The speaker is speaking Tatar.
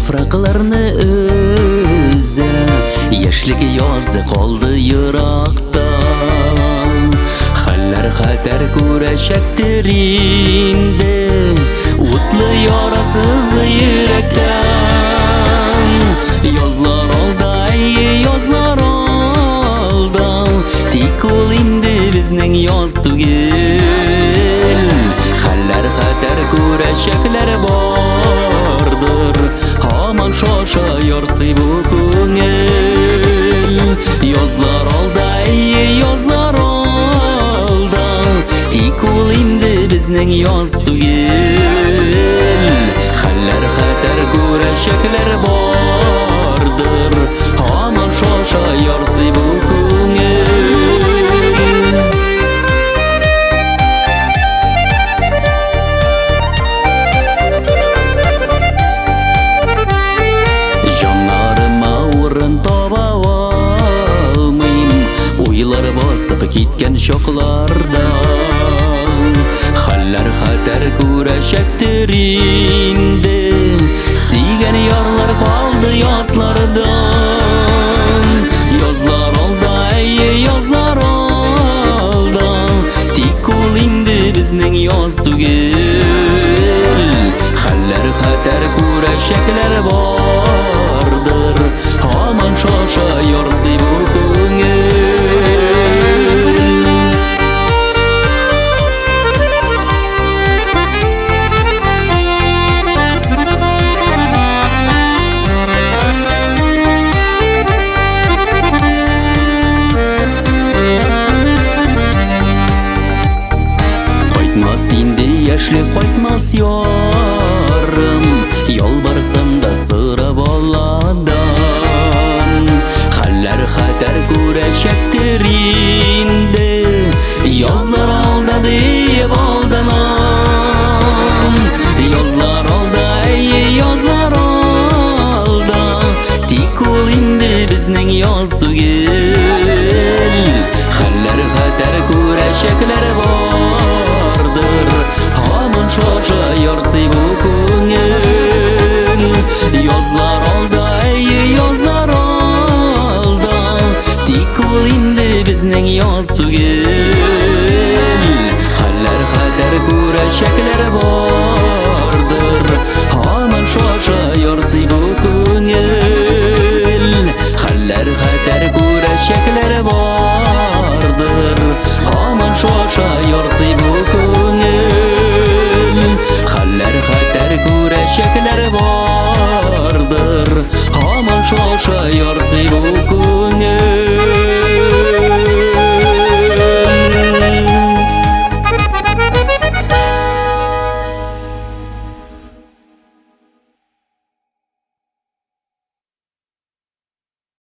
Yapraqlarni o'zi yoshlik yozi qoldi yiroqda. Xallar xatar kurashakdir endi o'tli yorasizli yurakdan. Yozlar oldi, yozlar oldi, tikul endi bizning yoz tugil. Xallar xatar kurashaklar bordir, hamon shosha yorsi bu ko'ngil. Yozlar oldi, yozlar oldi, tikul endi bizning yoz tugil. Xallar xatar kurashaklar bordir, hamon shosha yorsi bu ko'ngil. O'ylar bosib ketgan shoqlarda xallar xatar kurashakdir endi siygan yorlar qoldi yodlaridan. Yozlar oldi, yozlar oldi, tikul endi bizning yoz tugil. Xallar xatar kurashaklar bordir, hamon shosha yorsi bu ko'ngil. Yoshlik qo'ytmas yorim, yolbarsam da so'rab oladan. Xallar xatar kurashakdir endi yozlar oldi deb oldiman. Yozlar oldi, yozlar oldi, tikul endi bizning yoz tugil. Xallar xatar kurashaklar bordir, hamon shosha yorsi bu ko'ngil. Yozlar oldi, yozlar oldi, tikul endi bizning yoz tugil. Xallar xatar kurashaklar bordir, hamon shosha yorsi bu ko'ngil. Xallar xatar kurashaklar bordir, hamon shosha yorsi bu ko'ngil. Xallar xatar kurashaklar bordir, hamon shosha yorsi bu ko'ngil.